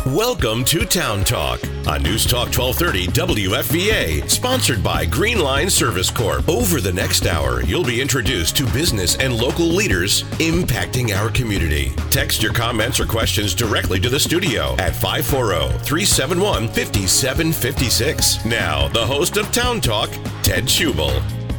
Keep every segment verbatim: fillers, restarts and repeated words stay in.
Welcome to Town Talk on News Talk twelve thirty W F V A, sponsored by Green Line Service Corp. Over the next hour, you'll be introduced to business and local leaders impacting our community. Text your comments or questions directly to the studio at five four zero, three seven one, five seven five six. Now, the host of Town Talk, Ted Schubel.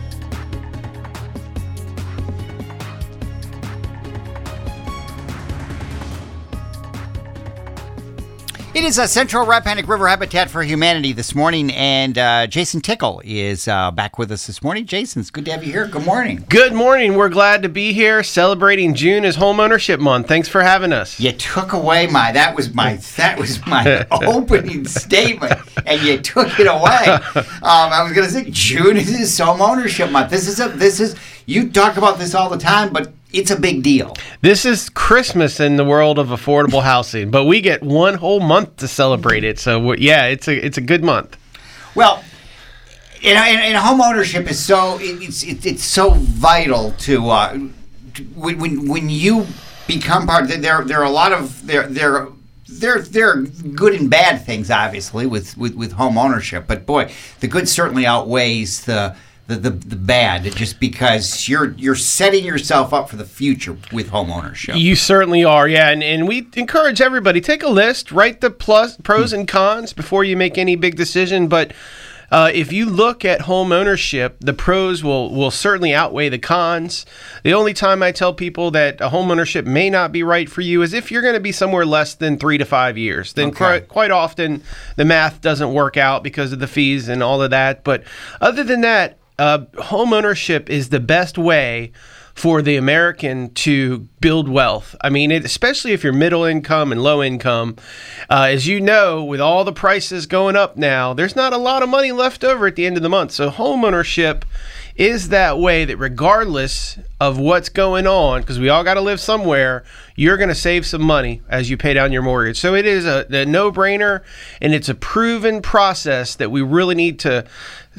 It is a Central Rappahannock River Habitat for Humanity this morning, and uh, Jason Tickle is uh, back with us this morning. Jason, it's good to have you here. Good morning. Good morning. We're glad to be here celebrating June as Home Ownership Month. Thanks for having us. You took away my that was my that was my opening statement, and you took it away. Um, I was going to say June is Home Ownership Month. This is a this is you talk about this all the time, but it's a big deal. This is Christmas in the world of affordable housing, but we get one whole month to celebrate it. So yeah, it's a it's a good month. Well, and, and, and home ownership is so it's it's, it's so vital to uh, when when when you become part. There there are a lot of there there. There, there are good and bad things, obviously, with, with, with home ownership. But boy, the good certainly outweighs the the, the the bad. Just because you're you're setting yourself up for the future with home ownership. You certainly are, yeah. And and we encourage everybody, take a list, write the plus pros and cons before you make any big decision. But Uh, if you look at home ownership, the pros will, will certainly outweigh the cons. The only time I tell people that a home ownership may not be right for you is if you're going to be somewhere less than three to five years. Then okay. quite, quite often the math doesn't work out because of the fees and all of that. But other than that, uh, home ownership is the best way for the American to build wealth. I mean, it, especially if you're middle income and low income. Uh, as you know, with all the prices going up now, there's not a lot of money left over at the end of the month. So home ownership is that way that regardless of what's going on, because we all got to live somewhere, you're going to save some money as you pay down your mortgage. So it is a, a no-brainer, and it's a proven process that we really need to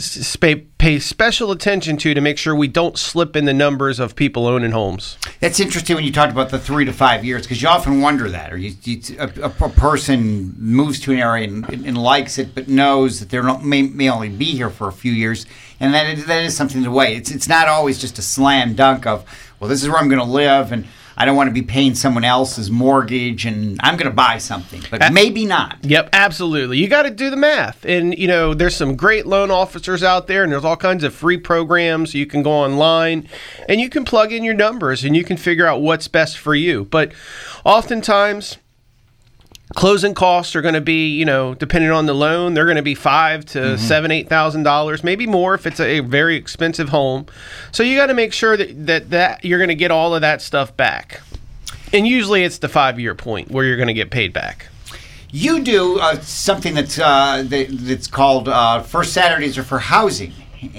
pay special attention to to make sure we don't slip in the numbers of people owning homes. That's interesting when you talked about the three to five years, because you often wonder that, or you, you, a, a person moves to an area and, and likes it, but knows that they may, may only be here for a few years, and that is, that is something to weigh. It's it's not always just a slam dunk of, well, this is where I'm going to live, and I don't want to be paying someone else's mortgage, and I'm going to buy something, but uh, maybe not. Yep, absolutely. You got to do the math. And, you know, there's some great loan officers out there, and there's all kinds of free programs. You can go online, and you can plug in your numbers, and you can figure out what's best for you. But oftentimes, closing costs are going to be, you know, depending on the loan, they're going to be five to mm-hmm. seven, eight thousand dollars, maybe more if it's a, a very expensive home. So you got to make sure that, that that you're going to get all of that stuff back. And usually it's the five-year point where you're going to get paid back. You do uh, something that's uh, that, that's called uh, First Saturdays are for Housing.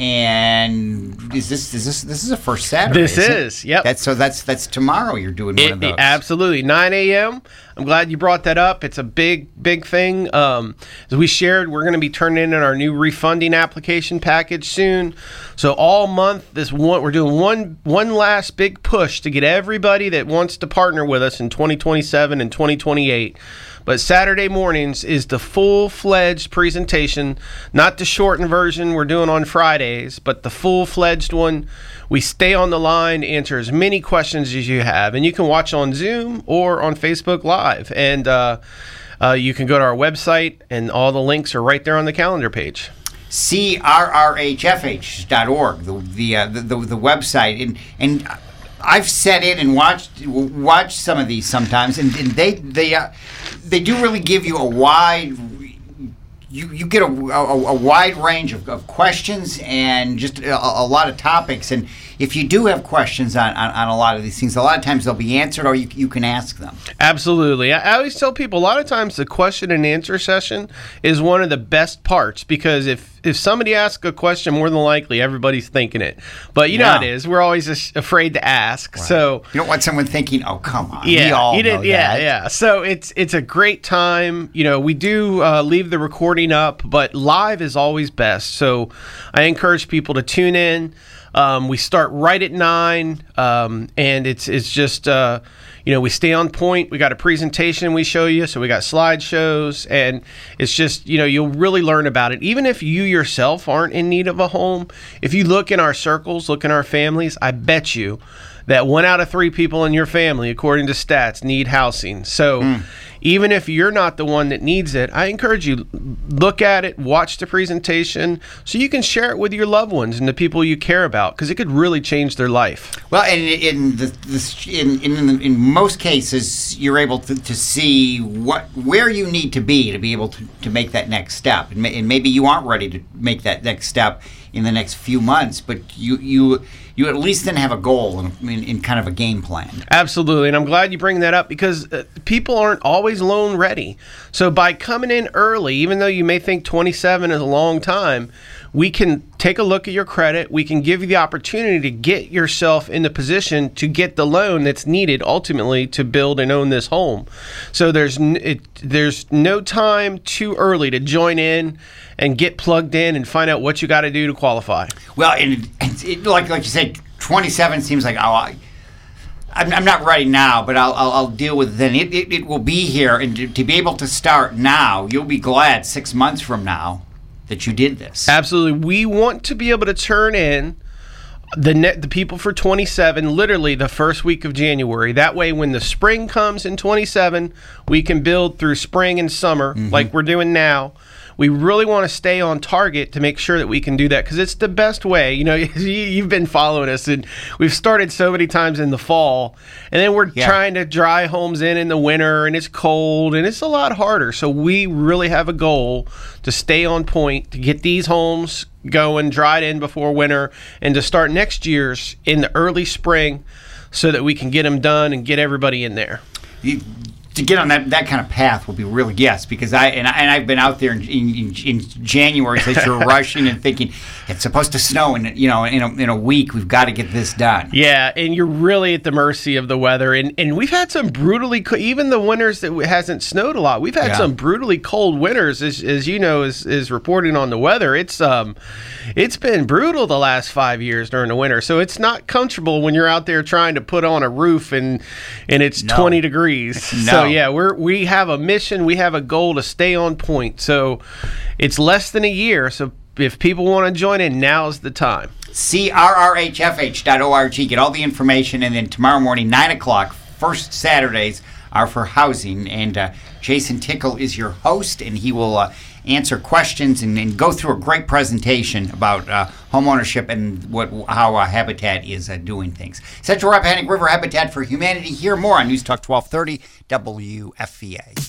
And is this is this this is a first Saturday? This is, yep. That's so that's that's tomorrow. You're doing one it, of those. Absolutely, nine a.m. I'm glad you brought that up. It's a big big thing. Um, as we shared, we're going to be turning in our new refunding application package soon. So all month, this one we're doing one one last big push to get everybody that wants to partner with us in twenty twenty-seven and twenty twenty-eight. But Saturday mornings is the full-fledged presentation, not the shortened version we're doing on Fridays, but the full-fledged one. We stay on the line, answer as many questions as you have, and you can watch on Zoom or on Facebook Live. And uh, uh, you can go to our website, and all the links are right there on the calendar page. C R R H F H dot org, the the, uh, the the the website, and and I've sat in and watched watched some of these sometimes, and, and they they uh, they do really give you a wide you you get a, a, a wide range of, of questions and just a, a lot of topics. And if you do have questions on, on, on a lot of these things, a lot of times they'll be answered, or you you can ask them. Absolutely. I always tell people a lot of times the question and answer session is one of the best parts, because if if somebody asks a question, more than likely everybody's thinking it. But you yeah. know how it is. We're always afraid to ask. Right. So you don't want someone thinking, "Oh, come on." Yeah, we all you did, know yeah, that. yeah. So it's it's a great time. You know, we do uh, leave the recording up, but live is always best. So I encourage people to tune in. Um, we start right at nine, um, and it's it's just uh, you know, we stay on point. We got a presentation we show you, so we got slideshows, and it's just, you know, you'll really learn about it. Even if you yourself aren't in need of a home, if you look in our circles, look in our families, I bet you that one out of three people in your family, according to stats, need housing. So mm. even if you're not the one that needs it, I encourage you, look at it, watch the presentation, so you can share it with your loved ones and the people you care about, because it could really change their life. Well, and in the, the in in, in most cases, you're able to, to see what where you need to be to be able to, to make that next step, and, may, and maybe you aren't ready to make that next step in the next few months, but you you. You at least then have a goal and in, in kind of a game plan. Absolutely, and I'm glad you bring that up, because uh, people aren't always loan ready. So by coming in early, even though you may think twenty-seven is a long time, we can take a look at your credit. We can give you the opportunity to get yourself in the position to get the loan that's needed ultimately to build and own this home. So there's n- it, there's no time too early to join in and get plugged in and find out what you got to do to qualify. Well, and, and it, like like you said, twenty-seven seems like, oh, I, I'm, I'm not ready now, but I'll I'll, I'll deal with it then. It, it it will be here, and to, to be able to start now, you'll be glad six months from now that you did this. Absolutely, we want to be able to turn in the net the people for twenty-seven literally the first week of January. That way, when the spring comes in twenty-seven, we can build through spring and summer mm-hmm. like we're doing now. We really want to stay on target to make sure that we can do that, because it's the best way. You know, you've been following us, and we've started so many times in the fall, and then we're yeah. trying to dry homes in in the winter, and it's cold, and it's a lot harder. So we really have a goal to stay on point, to get these homes going, dried in before winter, and to start next year's in the early spring so that we can get them done and get everybody in there. You- To get on that, that kind of path will be really, yes, because I and, I, and I've been out there in, in, in January, so you're rushing and thinking it's supposed to snow in you know in a, in a week. We've got to get this done. Yeah, and you're really at the mercy of the weather, and and we've had some brutally co- even the winters that it hasn't snowed a lot. We've had yeah. some brutally cold winters, as as you know, is is reporting on the weather. It's um, it's been brutal the last five years during the winter, so it's not comfortable when you're out there trying to put on a roof and and it's no. twenty degrees. No. So yeah, we're we have a mission, we have a goal to stay on point. So it's less than a year. So if people want to join in, now's the time. C R R H F H dot org. Get all the information, and then tomorrow morning, nine o'clock, first Saturdays are for housing, and uh, Jason Tickle is your host, and he will uh, answer questions and, and go through a great presentation about uh, homeownership and what how uh, Habitat is uh, doing things. Central Rappahannock River Habitat for Humanity. Hear more on News Talk twelve thirty W F V A.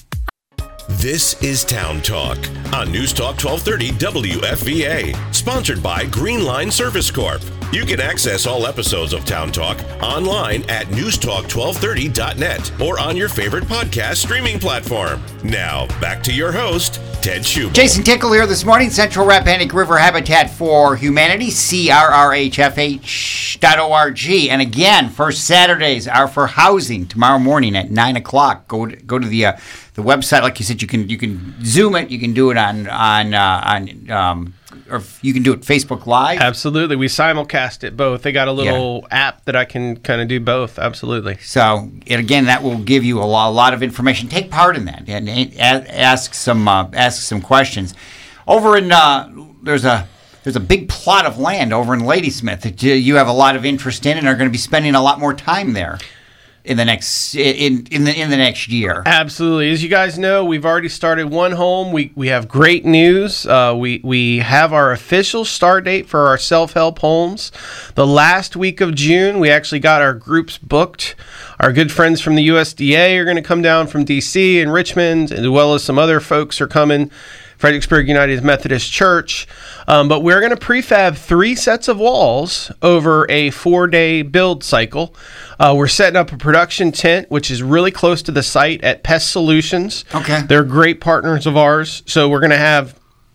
This is Town Talk on News Talk twelve thirty W F V A, sponsored by Green Line Service Corp. You can access all episodes of Town Talk online at news talk twelve thirty dot net or on your favorite podcast streaming platform. Now, back to your host, Ted Schubel. Jason Tickle here this morning, Central Rappahannock River Habitat for Humanity, C R R H F H dot org. And again, first Saturdays are for housing tomorrow morning at nine o'clock. Go to, go to the uh, the website. Like you said, you can you can Zoom it. You can do it on, on, uh, on um, or you can do it Facebook Live. Absolutely. We simulcast it both. They got a little yeah. app that I can kind of do both. Absolutely. So, and again, that will give you a lot, a lot of information. Take part in that and ask some uh, ask some questions. Over in uh, there's a there's a big plot of land over in Ladysmith that you have a lot of interest in and are going to be spending a lot more time there in the next in in the in the next year. Absolutely. As you guys know, we've already started one home. We we have great news. Uh, we we have our official start date for our self-help homes. The last week of June, we actually got our groups booked. Our good friends from the U S D A are going to come down from D C and Richmond, as well as some other folks are coming. Fredericksburg United Methodist Church. Um, but we're going to prefab three sets of walls over a four-day build cycle. Uh, we're setting up a production tent, which is really close to the site at Pest Solutions. Okay. They're great partners of ours. So we're going to have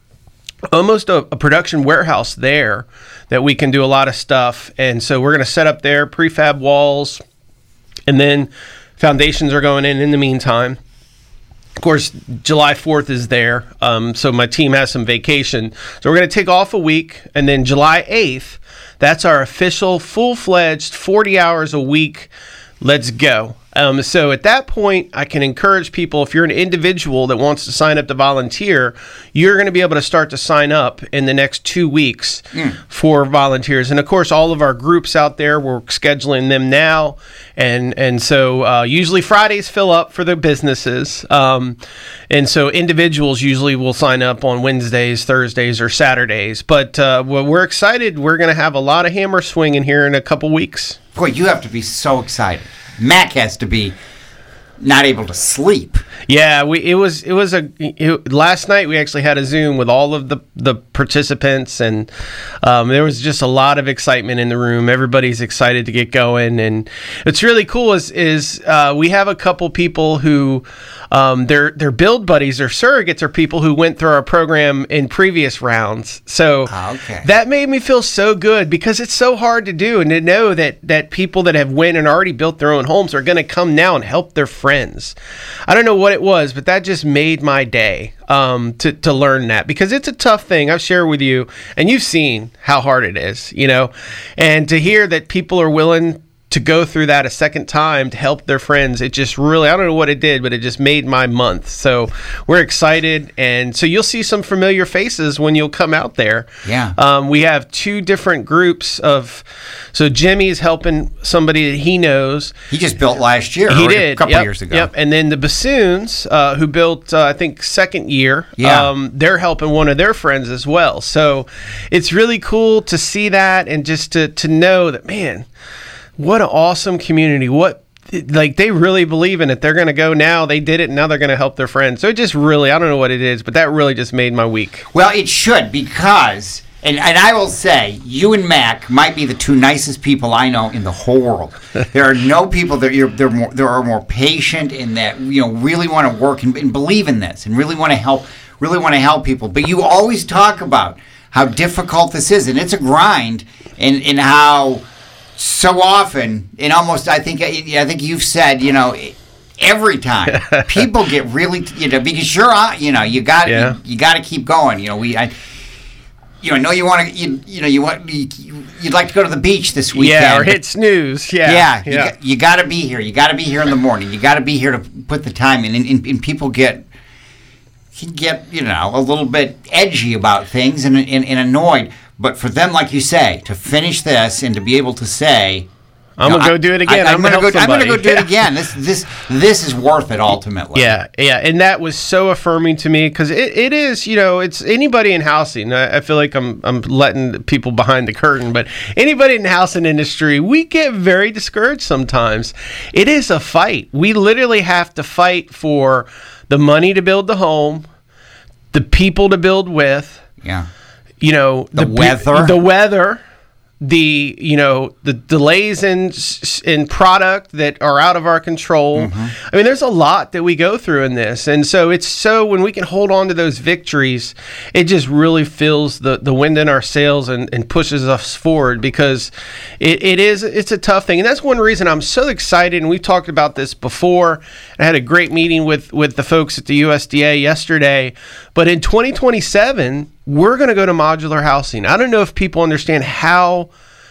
almost a, a production warehouse there that we can do a lot of stuff. And so we're going to set up there, prefab walls, and then foundations are going in in the meantime. Of course, July fourth is there, um, so my team has some vacation. So we're going to take off a week, and then July eighth, that's our official full-fledged forty hours a week. Let's go. Um, so at that point, I can encourage people, if you're an individual that wants to sign up to volunteer, you're going to be able to start to sign up in the next two weeks mm. for volunteers. And of course, all of our groups out there, we're scheduling them now. And and so uh, usually Fridays fill up for the businesses. Um, and so individuals usually will sign up on Wednesdays, Thursdays, or Saturdays. But uh, well, we're excited. We're going to have a lot of hammer swinging here in a couple weeks. Boy, you have to be so excited. Mac has to be not able to sleep. Yeah, we it was it was a it, last night we actually had a Zoom with all of the the participants, and um, there was just a lot of excitement in the room. Everybody's excited to get going, and what's really cool is is uh, we have a couple people who um, their their build buddies or surrogates are people who went through our program in previous rounds. So oh, okay. that made me feel so good, because it's so hard to do, and to know that that people that have went and already built their own homes are going to come now and help their friends. I don't know what it was, but that just made my day um, to, to learn that, because it's a tough thing. I've shared with you, and you've seen how hard it is, you know, and to hear that people are willing to go through that a second time to help their friends, it just really, I don't know what it did, but it just made my month. So we're excited, and so you'll see some familiar faces when you'll come out there. Yeah. Um, we have two different groups of, so Jimmy is helping somebody that he knows. He just built last year. He or did. A couple yep, years ago. Yep. And then the Bassoons, uh, who built, uh, I think, second year, yeah. um, they're helping one of their friends as well. So it's really cool to see that, and just to, to know that, man, what an awesome community. What, like, they really believe in it. They're going to go now. They did it, and now they're going to help their friends. So it just really, I don't know what it is, but that really just made my week. Well, it should, because, and, and I will say, you and Mac might be the two nicest people I know in the whole world. There are no people that you're, they're more, that are more patient, and that, you know, really want to work and, and believe in this, and really want to help, really want to help people. But you always talk about how difficult this is, and it's a grind, and, and how so often, and almost, I think, I think you've said, you know, every time people get really, you know, because you're, you know, you got, yeah. you, you got to keep going. You know, we, I, you know, I know you want to, you, you know, you want, you, you'd like to go to the beach this weekend. Yeah, or hit snooze. Yeah, yeah, yeah. You, got, you got to be here. You got to be here in the morning. You got to be here to put the time in, and, and, and people get, get, you know, a little bit edgy about things and, and, and annoyed. But for them, like you say, to finish this and to be able to say, I'm you know, gonna go do it again. I, I'm, I'm gonna gonna go. I'm gonna go do it again. This this this is worth it ultimately. Yeah, yeah, and that was so affirming to me, because it, it is, you know, it's anybody in housing. I, I feel like I'm I'm letting people behind the curtain, but anybody in the housing industry, we get very discouraged sometimes. It is a fight. We literally have to fight for the money to build the home, the people to build with. Yeah. You know, the, the weather, the weather, the, you know, the delays in in product that are out of our control. Mm-hmm. I mean, there's a lot that we go through in this. And so it's so, when we can hold on to those victories, it just really fills the, the wind in our sails, and, and pushes us forward, because it, it is, it's a tough thing. And that's one reason I'm so excited. And we've talked about this before. I had a great meeting with, with the folks at the U S D A yesterday. But in twenty twenty-seven, we're going to go to modular housing. I don't know if people understand how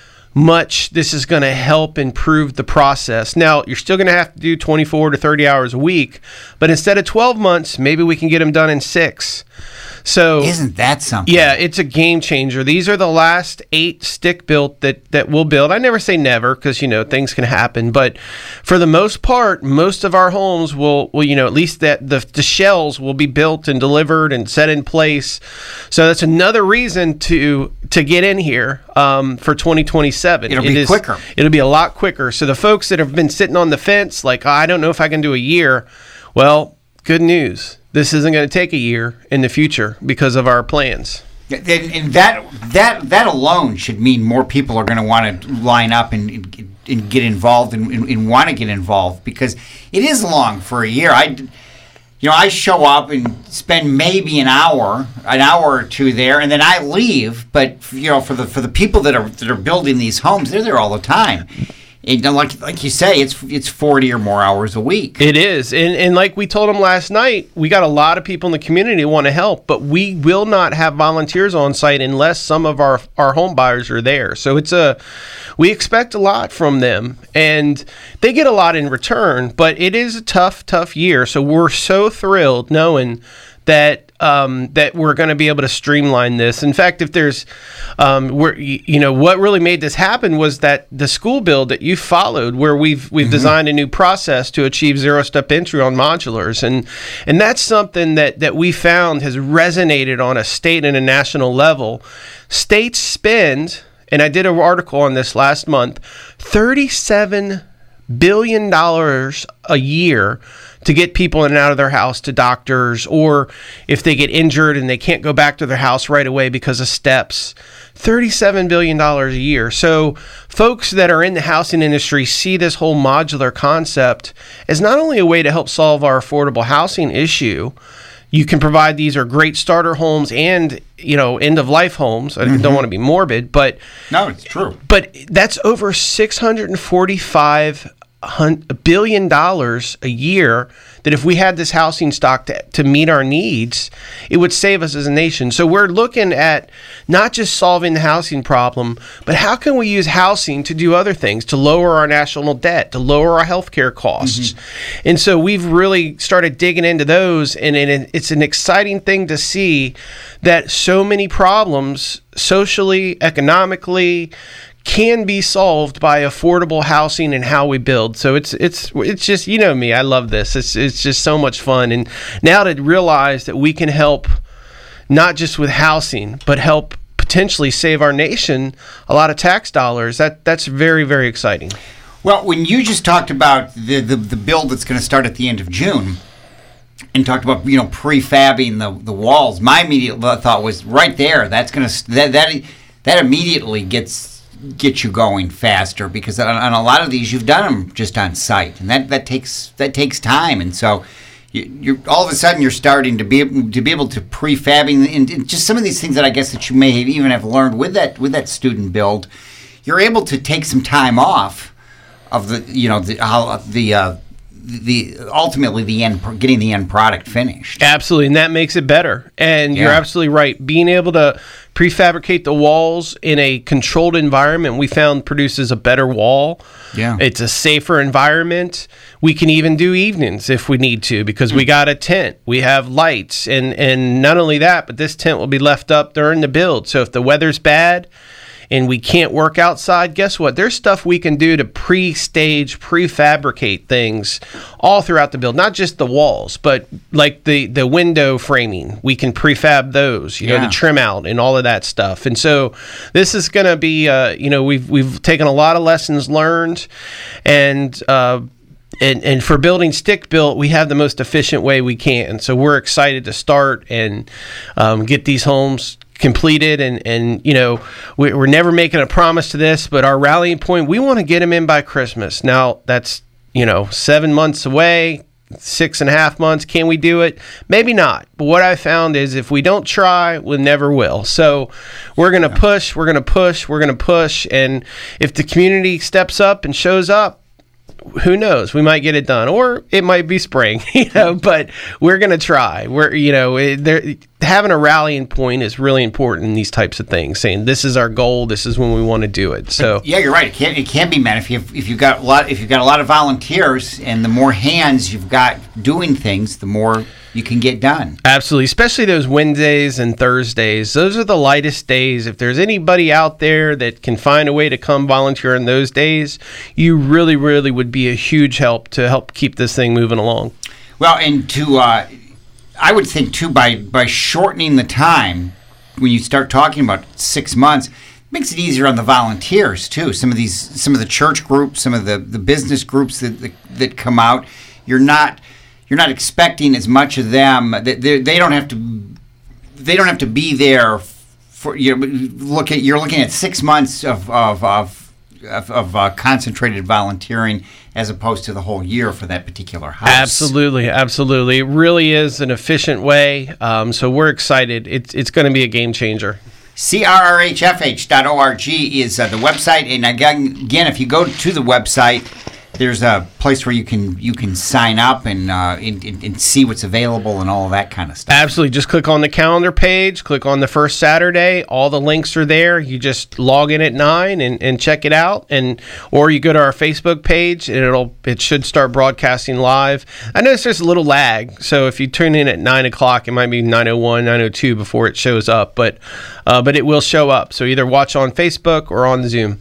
much this is going to help improve the process. Now, you're still going to have to do twenty-four to thirty hours a week, but instead of twelve months, maybe we can get them done in six. So isn't that something? Yeah, it's a game changer. These are the last eight stick built that, that we'll build. I never say never, because, you know, things can happen. But for the most part, most of our homes will, will you know, at least that the, the shells will be built and delivered and set in place. So that's another reason to to get in here um, for twenty twenty-seven. It'll it be is, quicker. It'll be a lot quicker. So the folks that have been sitting on the fence, like, oh, I don't know if I can do a year. Well, good news. This isn't going to take a year in the future because of our plans. And, and that that that alone should mean more people are going to want to line up and, and get involved and, and, and want to get involved, because it is long for a year. I, you know, I show up and spend maybe an hour, an hour or two there, and then I leave. But you know, for the for the people that are that are building these homes, they're there all the time. And like like you say, it's it's forty or more hours a week. It is. And and like we told them last night, we got a lot of people in the community who want to help, but we will not have volunteers on site unless some of our, our home buyers are there. So it's a we expect a lot from them, and they get a lot in return, but it is a tough, tough year. So we're so thrilled knowing that um, that we're going to be able to streamline this. In fact, if there's, um, we're, you know, what really made this happen was that the school build that you followed, where we've we've mm-hmm. designed a new process to achieve zero step entry on modulars, and and that's something that that we found has resonated on a state and a national level. States spend, and I did an article on this last month, thirty-seven billion dollars a year to get people in and out of their house to doctors, or if they get injured and they can't go back to their house right away because of steps. thirty-seven billion dollars a year. So folks that are in the housing industry see this whole modular concept as not only a way to help solve our affordable housing issue. You can provide, these are great starter homes and, you know, end of life homes. I mm-hmm. don't want to be morbid, but no, it's true. But that's over six hundred forty-five billion dollars a year that if we had this housing stock to, to meet our needs, it would save us as a nation. So we're looking at not just solving the housing problem, but how can we use housing to do other things, to lower our national debt, to lower our healthcare costs. Mm-hmm. And so we've really started digging into those, and, and it's an exciting thing to see that so many problems socially, economically, can be solved by affordable housing and how we build. So it's it's it's just, you know me, I love this. It's it's just so much fun. And now to realize that we can help not just with housing, but help potentially save our nation a lot of tax dollars, that that's very, very exciting. Well, when you just talked about the the, the build that's going to start at the end of June, and talked about, you know, prefabbing the the walls, my immediate thought was right there. That's going to that that that immediately gets get you going faster, because on, on a lot of these you've done them just on site, and that, that takes that takes time, and so you, you're all of a sudden you're starting to be able, to be able to prefabbing and, and just some of these things that I guess that you may have even have learned with that with that student build. You're able to take some time off of the you know the how the uh, the ultimately the end getting the end product finished. Absolutely, and that makes it better. And yeah. You're absolutely right. Being able to prefabricate the walls in a controlled environment, we found produces a better wall. Yeah, it's a safer environment. We can even do evenings if we need to, because mm. we got a tent, we have lights, and and not only that, but this tent will be left up during the build. So if the weather's bad and we can't work outside, guess what? There's stuff we can do to pre-stage, prefabricate things all throughout the build, not just the walls, but like the, the window framing. We can prefab those, you yeah. know, the trim out and all of that stuff. And so this is going to be, uh, you know, we've we've taken a lot of lessons learned, and uh, and and for building stick built, we have the most efficient way we can. So we're excited to start and um, get these homes completed, and and you know we, we're never making a promise to this, but our rallying point, we want to get them in by Christmas. Now that's, you know, seven months away, six and a half months. Can we do it? Maybe not. But what I found is if we don't try, we never will. So we're going to yeah. push, we're going to push, we're going to push, and if the community steps up and shows up, who knows? We might get it done, or it might be spring, you know. But we're gonna try. We're, you know, there having a rallying point is really important in these types of things. Saying this is our goal, this is when we want to do it. So yeah, you're right. It can it can be met if you if you've got a lot if you've got a lot of volunteers, and the more hands you've got doing things, the more you can get done. Absolutely, especially those Wednesdays and Thursdays. Those are the lightest days. If there's anybody out there that can find a way to come volunteer on those days, you really, really would be a huge help to help keep this thing moving along. Well, and to, uh, I would think too, by, by shortening the time, when you start talking about six months, it makes it easier on the volunteers too. Some of these, some of the church groups, some of the, the business groups that, that that come out, you're not. You're not expecting as much of them. They, they don't have to. They don't have to be there for you. Know, look at you're looking at six months of of of, of, of uh, concentrated volunteering as opposed to the whole year for that particular house. Absolutely, absolutely. It really is an efficient way. Um, so we're excited. It's it's going to be a game changer. C R R H F H dot org is uh, the website, and again, again, if you go to the website, there's a place where you can you can sign up and, uh, and, and and see what's available and all of that kind of stuff. Absolutely. Just click on the calendar page, click on the first Saturday. All the links are there. You just log in at nine and, and check it out, and or you go to our Facebook page and it'll it should start broadcasting live. I notice there's a little lag, so if you tune in at nine o'clock, it might be nine oh one, nine oh two before it shows up, but uh, but it will show up. So either watch on Facebook or on Zoom.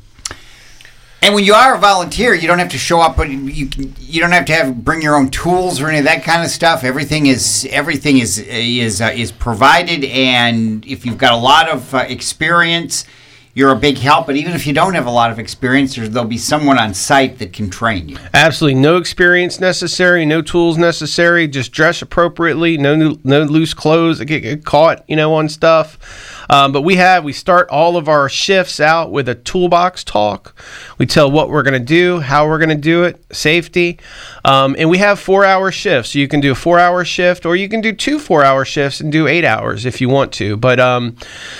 And when you are a volunteer, you don't have to show up, but you can, you don't have to have bring your own tools or any of that kind of stuff. Everything is everything is is uh, is provided, and if you've got a lot of uh, experience, you're a big help. But even if you don't have a lot of experience, there'll be someone on site that can train you. Absolutely, no experience necessary, no tools necessary. Just dress appropriately. No no loose clothes that get, get caught, you know, on stuff. Um, but we have, we start all of our shifts out with a toolbox talk. We tell what we're going to do, how we're going to do it, safety. Um, and we have four-hour shifts. So you can do a four-hour shift, or you can do two four-hour shifts and do eight hours if you want to. But um,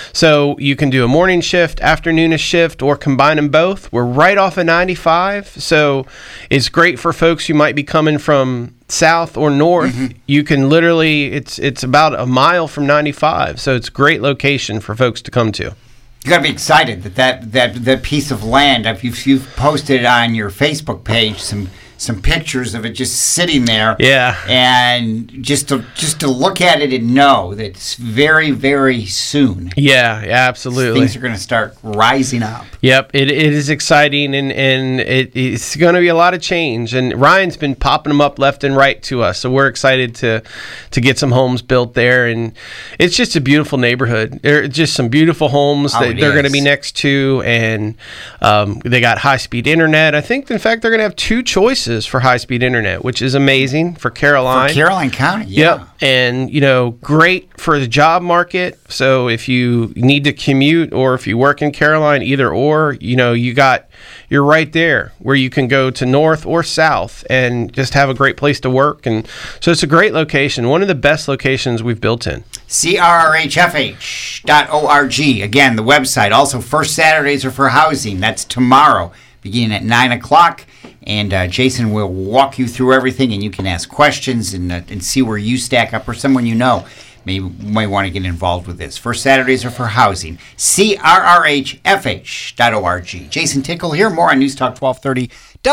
so you can do a morning shift, afternoon shift, or combine them both. We're right off of ninety-five, so it's great for folks who might be coming from south or north. Mm-hmm. You can literally, it's it's about a mile from ninety-five, so it's a great location for folks to come to. You got to be excited that that, that that piece of land, if you've, you've posted on your Facebook page some some pictures of it just sitting there. Yeah. And just to just to look at it and know that it's very, very soon. Yeah, absolutely. Things are going to start rising up. Yep, it, it is exciting, and, and it, it's going to be a lot of change. And Ryan's been popping them up left and right to us, so we're excited to to get some homes built there. And it's just a beautiful neighborhood. There are just some beautiful homes oh, that they're going to be next to, and um, they got high-speed internet. I think, in fact, they're going to have two choices for high-speed internet, which is amazing for Caroline. For Caroline County, yeah. Yep, and, you know, great for the job market. So if you need to commute or if you work in Caroline, either or, you know, you got, you're right there where you can go to north or south and just have a great place to work. And so it's a great location, one of the best locations we've built in. C R R H F H dot org. Again, the website. Also, first Saturdays are for housing. That's tomorrow, beginning at nine o'clock. And uh, Jason will walk you through everything, and you can ask questions and uh, and see where you stack up, or someone you know may may want to get involved with this. First Saturdays are for housing. C R R H F H dot org. Jason Tickle here. More on News Talk twelve thirty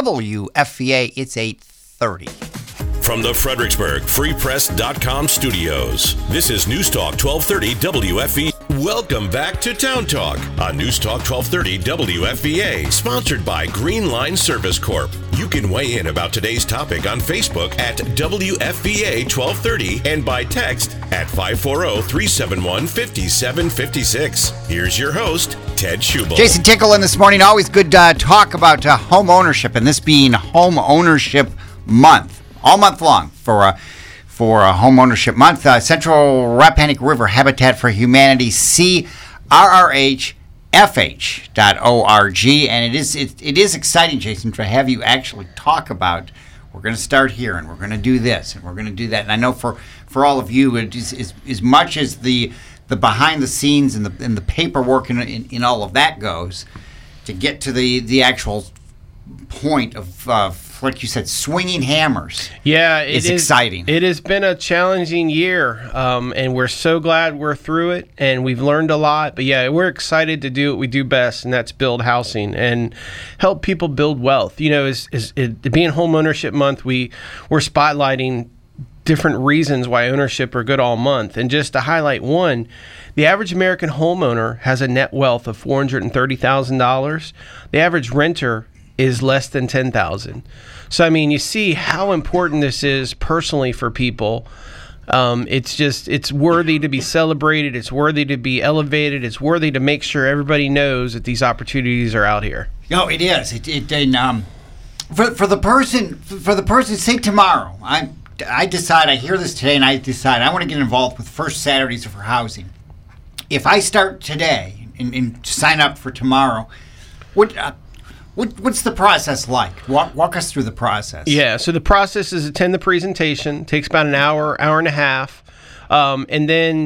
W F V A. It's eight thirty. From the Fredericksburg Free Press dot com studios, this is News Talk twelve thirty W F V A. Welcome back to Town Talk on News Talk twelve thirty W F V A, sponsored by Green Line Service Corp. You can weigh in about today's topic on Facebook at W F V A twelve thirty and by text at five four zero, three seven one, five seven five six. Here's your host, Ted Schubel. Jason Tickle in this morning. Always good uh, talk about uh, home ownership, and this being Home Ownership Month, all month long for uh, for a home ownership month. Uh, Central Rappahannock River Habitat for Humanity, C R R H F H dot org, and it is it, it is exciting, Jason, to have you actually talk about. We're going to start here, and we're going to do this, and we're going to do that. And I know for, for all of you, it is, is, as much as the the behind the scenes and the and the paperwork and in, in all of that goes, to get to the the actual point of. Uh, like you said, swinging hammers. Yeah, it is is exciting. It has been a challenging year, um, and we're so glad we're through it, and we've learned a lot. But yeah, we're excited to do what we do best, and that's build housing and help people build wealth. You know, is is being Home Ownership Month, we we're spotlighting different reasons why ownership are good all month. And just to highlight one, the average American homeowner has a net wealth of four hundred thirty thousand dollars. The average renter is less than ten thousand dollars. So, I mean, you see how important this is personally for people. Um, it's just, it's worthy to be celebrated. It's worthy to be elevated. It's worthy to make sure everybody knows that these opportunities are out here. No, it is. It, it and, um, for for the person, for the person, say tomorrow, I I decide, I hear this today, and I decide I want to get involved with First Saturdays for Housing. If I start today and, and sign up for tomorrow, what? Uh, What, what's the process like? Walk, walk us through the process. Yeah, so the process is attend the presentation. Takes about an hour, hour and a half. Um, and then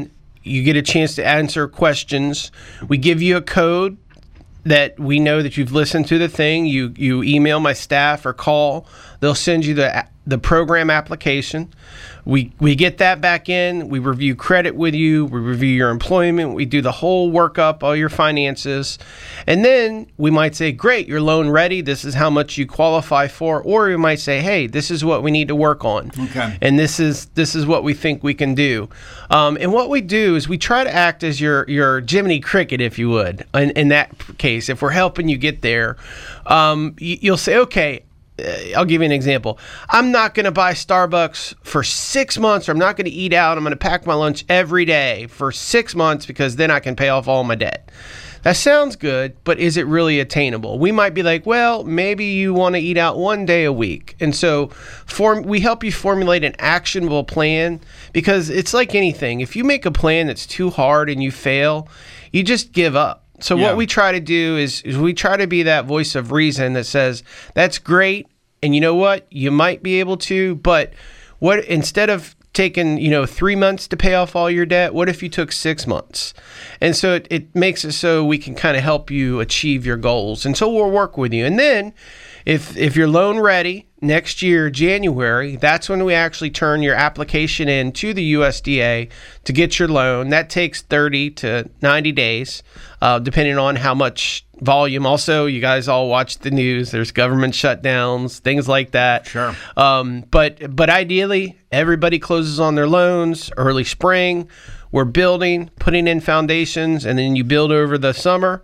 you get a chance to answer questions. We give you a code that we know that you've listened to the thing. You you email my staff or call. They'll send you the the program application. We we get that back in. We review credit with you. We review your employment. We do the whole workup, all your finances. And then we might say, great, you're loan ready. This is how much you qualify for. Or we might say, hey, this is what we need to work on. Okay. And this is this is what we think we can do. Um, and what we do is we try to act as your, your Jiminy Cricket, if you would, in, in that case. If we're helping you get there, um, you, you'll say, okay, I'll give you an example. I'm not going to buy Starbucks for six months, or I'm not going to eat out. I'm going to pack my lunch every day for six months because then I can pay off all my debt. That sounds good, but is it really attainable? We might be like, well, maybe you want to eat out one day a week. And so form, we help you formulate an actionable plan, because it's like anything. If you make a plan that's too hard and you fail, you just give up. So Yeah. what we try to do is, is we try to be that voice of reason that says, that's great, and you know what? You might be able to, but what instead of taking, you know, three months to pay off all your debt, what if you took six months? And so it, it makes it so we can kind of help you achieve your goals. And so we'll work with you. And then if if you're loan ready next year, January, that's when we actually turn your application in to the U S D A to get your loan. That takes thirty to ninety days, uh, depending on how much volume. Also, you guys all watch the news. There's government shutdowns, things like that. Sure. Um, but but ideally, everybody closes on their loans early spring. We're building, putting in foundations, and then you build over the summer.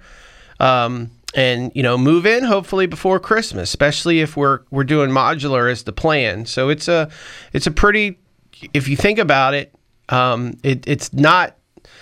Um, and, you know, move in hopefully before Christmas, especially if we're we're doing modular as the plan. So it's a it's a pretty, if you think about it, um, it it's not,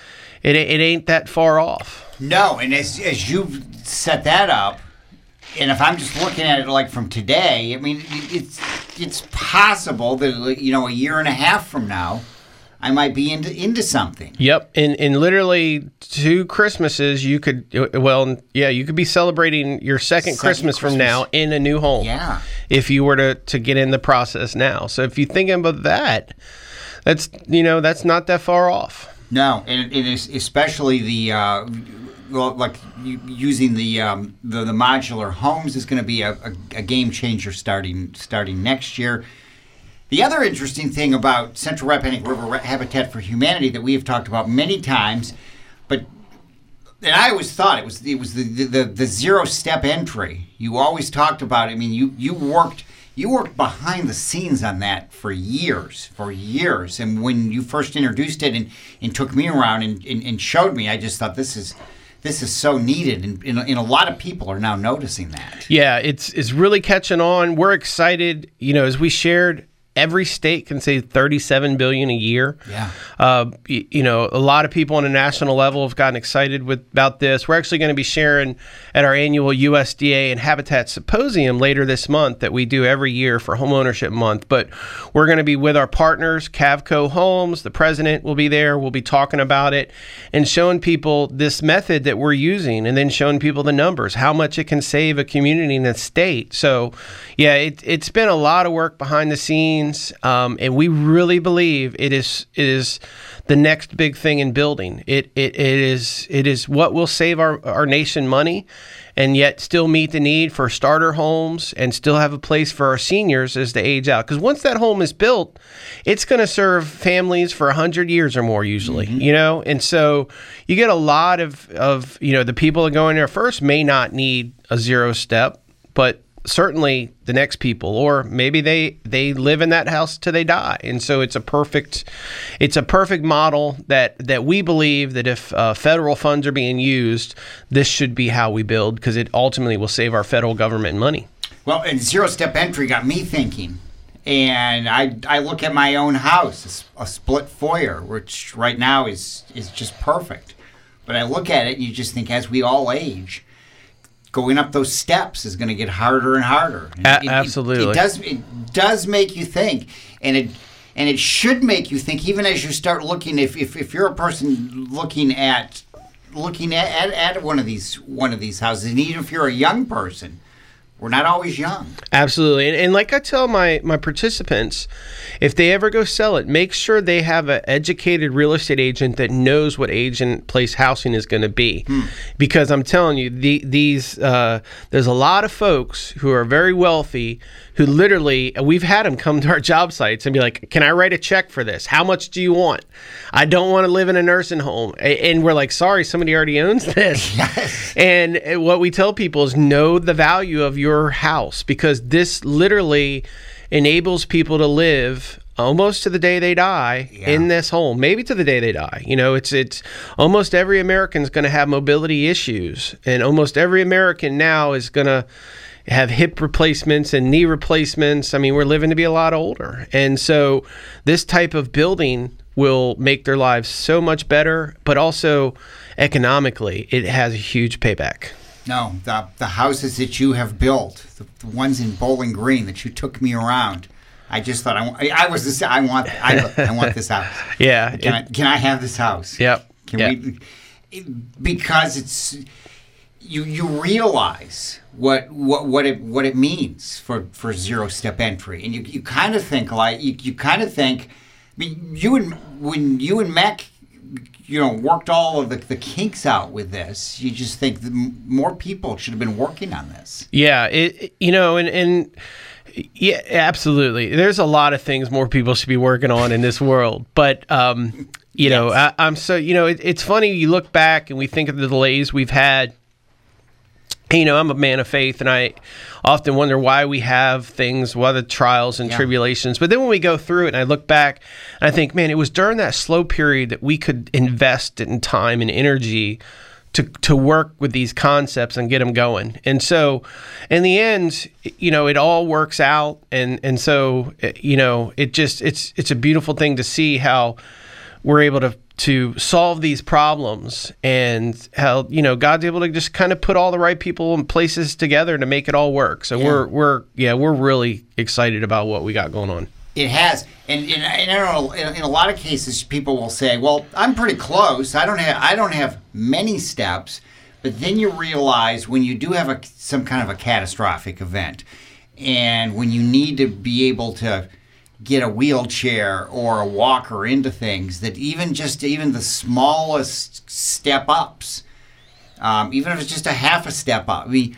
it it ain't that far off. No, and as as you've set that up, and if I'm just looking at it like from today, I mean, it- it's it's possible that, you know, a year and a half from now, I might be into into something. Yep, in in literally two Christmases, you could well, yeah, you could be celebrating your second, Second Christmas, from Christmas. now in a new home. Yeah. If you were to to get in the process now, so if you think about that, that's you know that's not that far off. No, and it is especially the uh, well, like u- using the, um, the the modular homes is going to be a, a, a game changer starting starting next year. The other interesting thing about Central Rappahannock River Habitat for Humanity that we have talked about many times, but and I always thought it was it was the the, the zero step entry. You always talked about it. I mean, you you worked you worked behind the scenes on that for years, for years. And when you first introduced it and, and took me around and, and, and showed me, I just thought this is this is so needed, and, and, and a lot of people are now noticing that. Yeah, it's it's really catching on. We're excited. You know, as we shared, every state can save thirty-seven billion dollars a year. Yeah. Uh, y- you know, a lot of people on a national level have gotten excited with about this. We're actually going to be sharing at our annual U S D A and Habitat Symposium later this month that we do every year for Homeownership Month. But we're going to be with our partners, Cavco Homes. The president will be there. We'll be talking about it and showing people this method that we're using, and then showing people the numbers, how much it can save a community in the state. So, yeah, it, it's been a lot of work behind the scenes. Um, and we really believe it is it is the next big thing in building. It it, it is it is what will save our, our nation money, and yet still meet the need for starter homes and still have a place for our seniors as they age out. Because once that home is built, it's going to serve families for a hundred years or more usually. Mm-hmm. You know, and so you get a lot of of you know the people that go in there first may not need a zero step, but certainly the next people, or maybe they they live in that house till they die, and so it's a perfect it's a perfect model that that we believe that if uh, federal funds are being used, this should be how we build, because it ultimately will save our federal government money. Well, and zero step entry got me thinking, and I I look at my own house, a, s- a split foyer, which right now is is just perfect, but I look at it and you just think, as we all age, going up those steps is going to get harder and harder. And A- it- it- absolutely. It, does it does make you think, and it and it should make you think, even as you start looking. If if, if you're a person looking at looking at, at, at one of these one of these houses, and even if you're a young person, We're not always young. Absolutely. And, and like I tell my, my participants, if they ever go sell it, make sure they have an educated real estate agent that knows what age and place housing is going to be. Hmm. Because I'm telling you, the, these uh, there's a lot of folks who are very wealthy who literally, we've had them come to our job sites and be like, can I write a check for this? How much do you want? I don't want to live in a nursing home. And we're like, sorry, somebody already owns this. Yes. And what we tell people is know the value of your house, because this literally enables people to live almost to the day they die yeah. in this home, maybe to the day they die. You know, it's it's almost every American's going to have mobility issues, and almost every American now is going to have hip replacements and knee replacements. I mean, we're living to be a lot older. And so this type of building will make their lives so much better, but also economically, it has a huge payback. No, the the houses that you have built, the, the ones in Bowling Green that you took me around, I just thought I, I was this. I want I, I want this house. Yeah. Can it, I can I have this house? Yep. Can yep. we? It, because it's you you realize what what what it what it means for, for zero step entry, and you you kind of think like you you kind of think. I mean, you and when you and Mac, you know, worked all of the, the kinks out with this, you just think that more people should have been working on this. Yeah, it, you know, and, and yeah, absolutely. There's a lot of things more people should be working on in this world. But, um, you yes. know, I, I'm so, you know, it, it's funny, you look back and we think of the delays we've had. You know, I'm a man of faith, and I often wonder why we have things, why the trials and yeah. tribulations. But then when we go through it and I look back, I think, man, it was during that slow period that we could invest in time and energy to to work with these concepts and get them going. And so in the end, you know, it all works out. And, and so, you know, it just it's it's a beautiful thing to see how we're able to to solve these problems, and how, you know, God's able to just kind of put all the right people and places together to make it all work. So yeah. we're we're yeah we're really excited about what we got going on. It has, and, and, and I don't know, in, in a lot of cases, people will say, "Well, I'm pretty close. I don't have I don't have many steps," but then you realize when you do have a some kind of a catastrophic event, and when you need to be able to get a wheelchair or a walker into things, that even just even the smallest step ups, um, even if it's just a half a step up, I mean,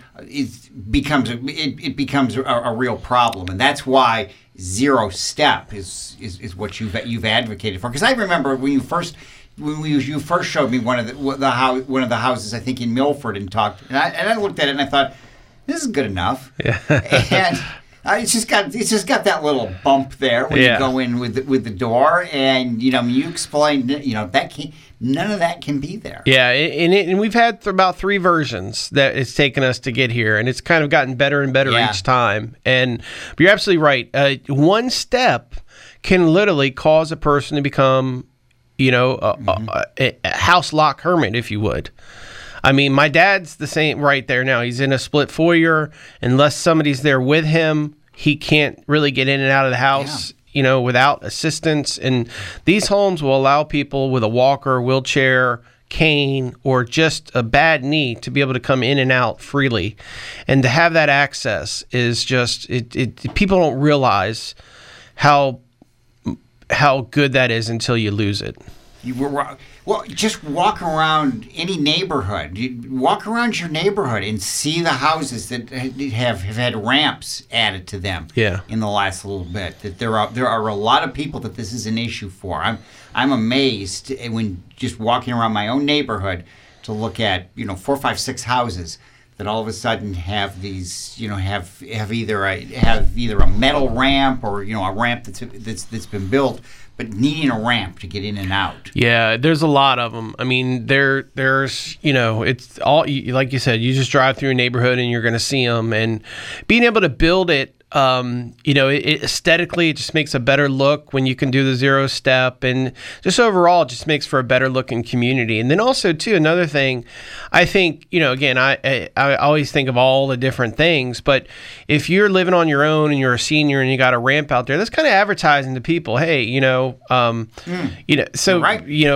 it becomes a, it, it becomes a, a real problem, and that's why zero step is is, is what you've you've advocated for. Because I remember when you first when we, you first showed me one of the the house one of the houses, I think in Milford, and talked, and I and I looked at it and I thought, this is good enough. Yeah. And Uh, it's just got it's just got that little bump there when yeah. you go in with the, with the door, and you know you explained, you know, that can none of that can be there. Yeah, and, it, and we've had th- about three versions that it's taken us to get here, and it's kind of gotten better and better yeah. each time. And but you're absolutely right. Uh, one step can literally cause a person to become, you know, a, mm-hmm. a, a house lock hermit, if you would. I mean, my dad's the same right there now. He's in a split foyer. Unless somebody's there with him, he can't really get in and out of the house, yeah. you know, without assistance. And these homes will allow people with a walker, wheelchair, cane, or just a bad knee to be able to come in and out freely. And to have that access is just, it, it people don't realize how how good that is until you lose it. You were well. Just walk around any neighborhood. You walk around your neighborhood and see the houses that have, have had ramps added to them. Yeah. In the last little bit, that there are there are a lot of people that this is an issue for. I'm I'm amazed when just walking around my own neighborhood to look at, you know, four, five, six houses that all of a sudden have these, you know, have have either a have either a metal ramp or, you know, a ramp that's that's that's been built, but needing a ramp to get in and out. Yeah, there's a lot of them. I mean, there, there's, you know, it's all, like you said, you just drive through a neighborhood and you're going to see them. And being able to build it, um, you know, it, it aesthetically, it just makes a better look when you can do the zero step. And just overall, it just makes for a better looking community. And then also, too, another thing, I think, you know, again, I, I, I always think of all the different things, but if you're living on your own and you're a senior and you got a ramp out there, that's kind of advertising to people, hey, you know, um, mm. you know, so, right. you know,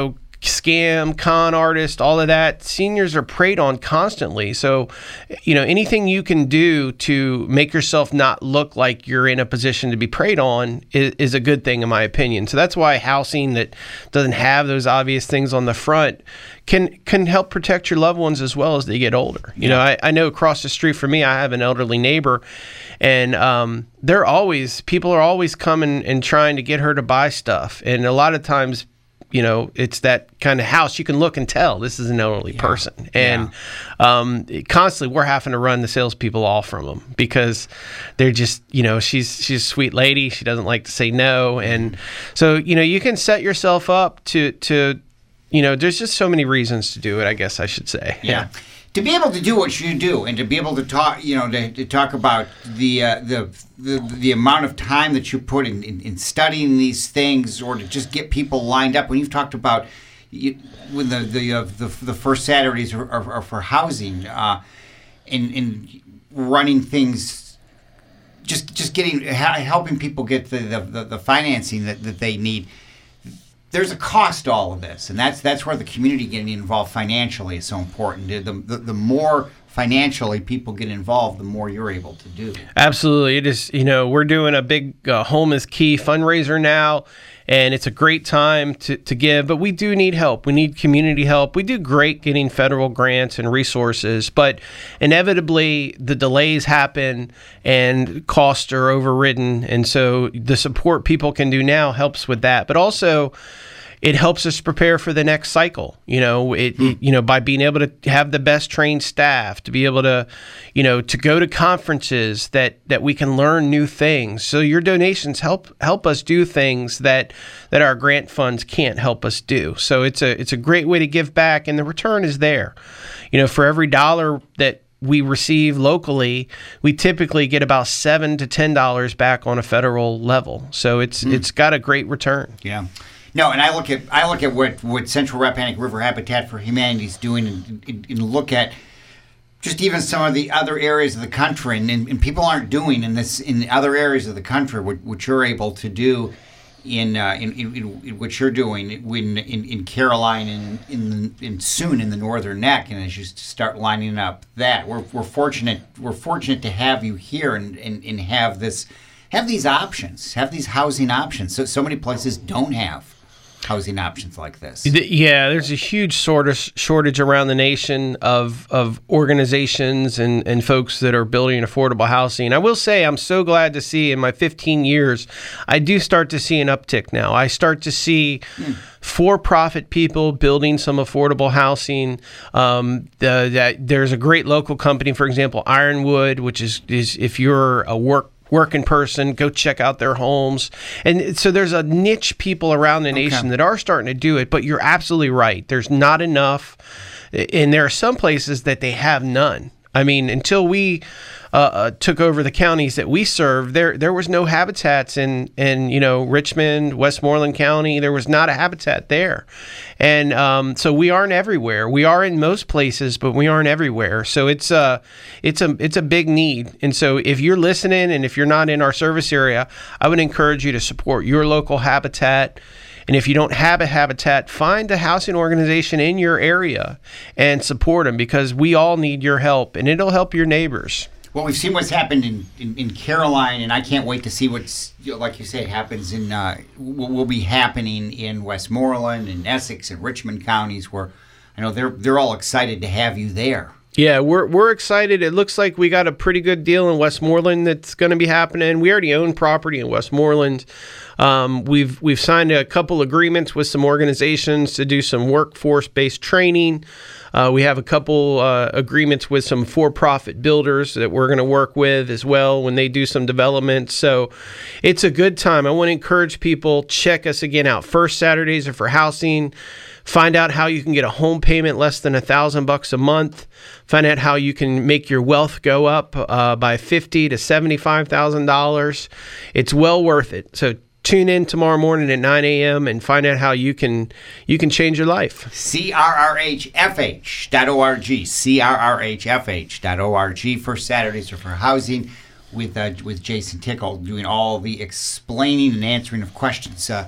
scam, con artist, all of that. Seniors are preyed on constantly. So, you know, anything you can do to make yourself not look like you're in a position to be preyed on is, is a good thing, in my opinion. So that's why housing that doesn't have those obvious things on the front can can help protect your loved ones as well as they get older. You yeah. know, I, I know across the street from me, I have an elderly neighbor, and um, they're always, people are always coming and trying to get her to buy stuff. And a lot of times, you know, it's that kind of house you can look and tell this is an elderly yeah. person. And yeah. um, constantly we're having to run the salespeople off from them because they're just, you know, she's she's a sweet lady. She doesn't like to say no. And so, you know, you can set yourself up to, to you know, there's just so many reasons to do it, I guess I should say. Yeah. yeah. To be able to do what you do and to be able to talk, you know, to, to talk about the, uh, the the the amount of time that you put in, in, in studying these things, or to just get people lined up. When you've talked about you, when the the, uh, the the first Saturdays are, are, are for housing, uh, and, and running things, just just getting helping people get the, the, the financing that, that they need. There's a cost to all of this, and that's that's where the community getting involved financially is so important. The, the, the more financially people get involved, the more you're able to do. Absolutely. It is, you know, we're doing a big uh, Home is Key fundraiser now, and it's a great time to, to give, but we do need help. We need community help. We do great getting federal grants and resources, but inevitably the delays happen and costs are overridden, and so the support people can do now helps with that. But also, it helps us prepare for the next cycle, you know, it, mm. it, you know, by being able to have the best trained staff, to be able to, you know, to go to conferences that, that we can learn new things. So your donations help help us do things that that our grant funds can't help us do. So it's a it's a great way to give back, and the return is there. You know, for every dollar that we receive locally, we typically get about seven to ten dollars back on a federal level. So it's mm. it's got a great return. Yeah. No, and I look at I look at what, what Central Rappahannock River Habitat for Humanity is doing, and, and, and look at just even some of the other areas of the country, and, and, and people aren't doing in this in other areas of the country what, what you're able to do in uh, in, in, in what you're doing when in, in Caroline and in, in soon in the Northern Neck, and as you start lining up that, we're we're fortunate we're fortunate to have you here and, and, and have this have these options, have these housing options. So so many places don't have housing options like this. Yeah, there's a huge sort of shortage around the nation of of organizations and, and folks that are building affordable housing. I will say I'm so glad to see in my fifteen years, I do start to see an uptick now. I start to see mm. for-profit people building some affordable housing. Um, the, that there's a great local company, for example, Ironwood, which is, is if you're a work working person, go check out their homes. And so there's a niche people around the nation okay. that are starting to do it, but you're absolutely right. There's not enough, and there are some places that they have none. I mean, until we uh, uh, took over the counties that we serve, there there was no habitats in, in you know, Richmond, Westmoreland County. There was not a habitat there. And um, so we aren't everywhere. We are in most places, but we aren't everywhere. So it's a, it's a, it's a big need. And so if you're listening and if you're not in our service area, I would encourage you to support your local habitat. And if you don't have a habitat, find a housing organization in your area and support them, because we all need your help, and it'll help your neighbors. Well, we've seen what's happened in, in, in Caroline, and I can't wait to see what's, like you say, happens in, uh, will, will be happening in Westmoreland and Essex and Richmond counties, where I know they're they're all excited to have you there. Yeah, we're we're excited. It looks like we got a pretty good deal in Westmoreland that's going to be happening. We already own property in Westmoreland. Um, we've we've signed a couple agreements with some organizations to do some workforce-based training. Uh, we have a couple uh, agreements with some for-profit builders that we're going to work with as well when they do some development. So it's a good time. I want to encourage people, check us again out. First Saturdays are for housing. Find out how you can get a home payment less than a thousand bucks a month. Find out how you can make your wealth go up uh, by fifty to seventy-five thousand dollars. It's well worth it. So tune in tomorrow morning at nine a.m. and find out how you can you can change your life. C R R H F H dot org. C R R H F H dot org. First Saturdays are for housing with uh, with Jason Tickle doing all the explaining and answering of questions. Uh,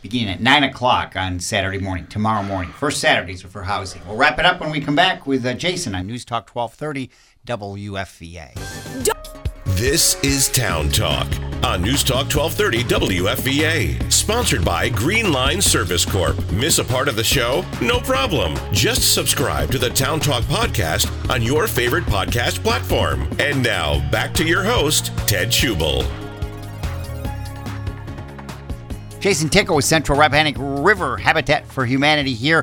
beginning at nine o'clock on Saturday morning, tomorrow morning. First Saturdays are for housing. We'll wrap it up when we come back with uh, Jason on News Talk twelve thirty W F V A. This is Town Talk on News Talk twelve thirty W F V A. Sponsored by Green Line Service Corp. Miss a part of the show? No problem. Just subscribe to the Town Talk podcast on your favorite podcast platform. And now, back to your host, Ted Schubel. Jason Ticko with Central Rappahannock River Habitat for Humanity here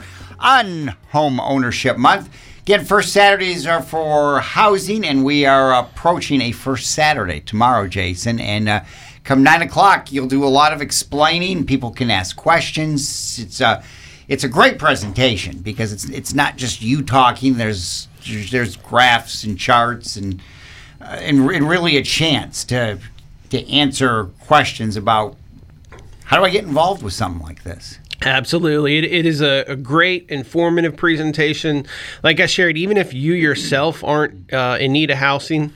on Home Ownership Month. Again, first Saturdays are for housing, and we are approaching a first Saturday tomorrow, Jason. And uh, come nine o'clock, you'll do a lot of explaining. People can ask questions. It's a, it's a great presentation because it's it's not just you talking. There's there's graphs and charts and uh, and, and really a chance to to answer questions about how do I get involved with something like this. Absolutely. It, it is a, a great, informative presentation. Like I shared, even if you yourself aren't uh, in need of housing,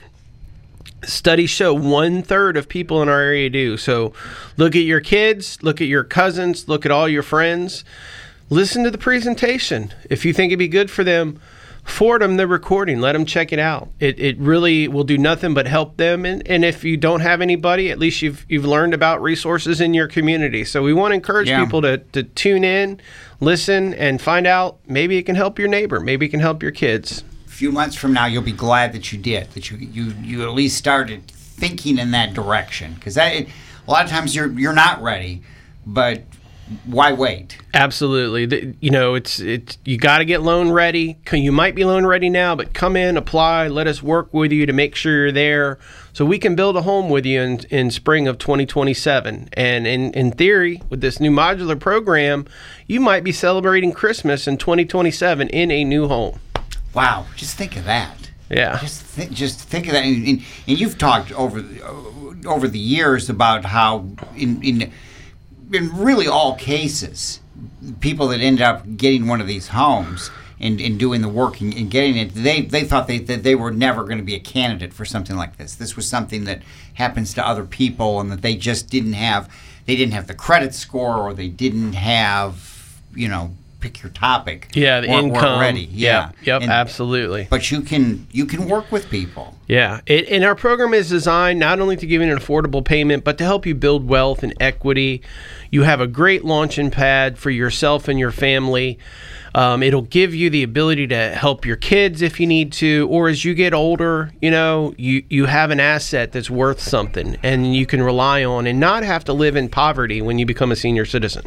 studies show one-third of people in our area do. So look at your kids, look at your cousins, look at all your friends. Listen to the presentation. If you think it'd be good for them, forward them the recording. Let them check it out. It it really will do nothing but help them. And, and if you don't have anybody, at least you've you've learned about resources in your community. So we want to encourage yeah. people to, to tune in, listen, and find out maybe it can help your neighbor. Maybe it can help your kids. A few months from now, you'll be glad that you did, that you you, you at least started thinking in that direction. Because that a lot of times you're you're not ready, but why wait? Absolutely. The, you know, it's it's you got to get loan ready. You might be loan ready now, but come in, apply, let us work with you to make sure you're there so we can build a home with you in, in spring of twenty twenty-seven. And in, in theory, with this new modular program, you might be celebrating Christmas in twenty twenty-seven in a new home. Wow. Just think of that. Yeah. Just th- just think of that. And, and, and you've talked over uh, over the years about how in in in really all cases, people that ended up getting one of these homes and, and doing the work and, and getting it, they, they thought they, that they were never going to be a candidate for something like this. This was something that happens to other people and that they just didn't have, they didn't have the credit score or they didn't have, you know, pick your topic. Yeah, the weren't, income. weren't ready. Yeah. Yep, yep and, absolutely. But you can you can work with people. Yeah, it, and our program is designed not only to give you an affordable payment, but to help you build wealth and equity. You have a great launching pad for yourself and your family. Um, it'll give you the ability to help your kids if you need to, or as you get older, you know, you, you have an asset that's worth something and you can rely on and not have to live in poverty when you become a senior citizen.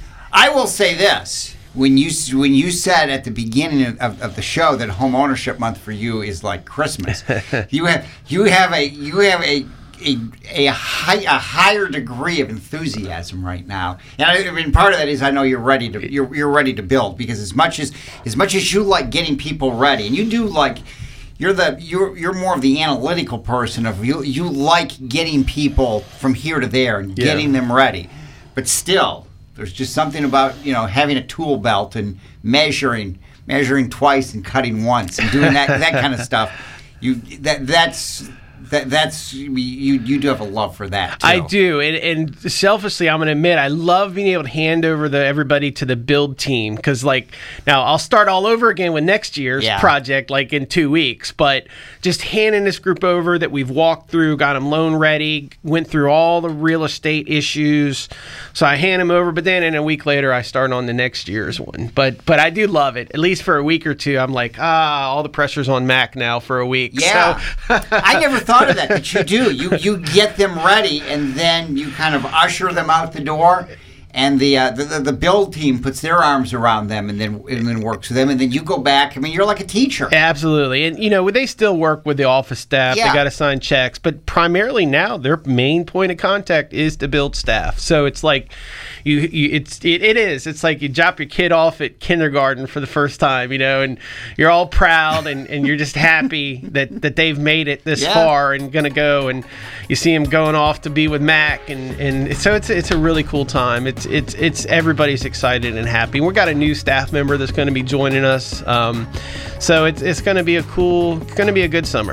I will say this. When you when you said at the beginning of, of the show that home ownership month for you is like Christmas, you have you have a you have a a a, high, a higher degree of enthusiasm right now, and I, I mean part of that is I know you're ready to you're you're ready to build because as much as as much as you like getting people ready, and you do like. You're the you're you're more of the analytical person of you you like getting people from here to there and yeah. getting them ready, but still. There's just something about, you know, having a tool belt and measuring, measuring twice and cutting once and doing that that kind of stuff. You that that's that that's you you do have a love for that too. I do, and, and selfishly, I'm going to admit I love being able to hand over the everybody to the build team because, like, now I'll start all over again with next year's yeah. project, like in two weeks. But just handing this group over that we've walked through, got them loan ready, went through all the real estate issues. So I hand them over, but then in a week later, I start on the next year's one. But but I do love it. At least for a week or two, I'm like, ah, all the pressure's on Mac now for a week. Yeah, so. I never thought of that. That you do. You you get them ready, and then you kind of usher them out the door. And the, uh, the the build team puts their arms around them and then and then works with them, and then you go back. I mean, you're like a teacher. Absolutely, and you know they still work with the office staff. Yeah. They got to sign checks, but primarily now their main point of contact is the build staff. So it's like you, you it's it, it is. It's like you drop your kid off at kindergarten for the first time, you know, and you're all proud and, and you're just happy that, that they've made it this yeah. far and gonna go, and you see them going off to be with Mac, and, and so it's it's a really cool time. It's It's it's everybody's excited and happy. We've got a new staff member that's going to be joining us, um, so it's it's going to be a cool, going to be a good summer.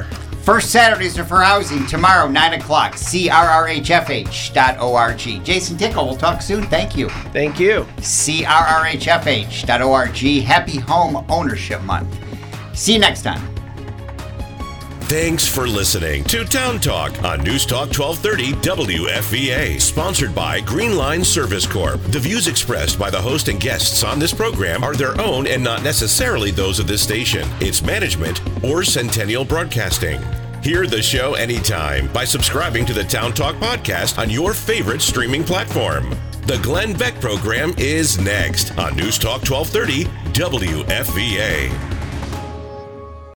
First Saturdays are for housing. Tomorrow, nine o'clock, C R R H F H dot org. Jason Tickle, we'll talk soon. Thank you. Thank you. C R R H F H dot org. Happy Home Ownership Month. See you next time. Thanks for listening to Town Talk on News Talk twelve thirty W F V A, sponsored by Green Line Service Corp. The views expressed by the host and guests on this program are their own and not necessarily those of this station, its management, or Centennial Broadcasting. Hear the show anytime by subscribing to the Town Talk podcast on your favorite streaming platform. The Glenn Beck program is next on News Talk twelve thirty W F V A.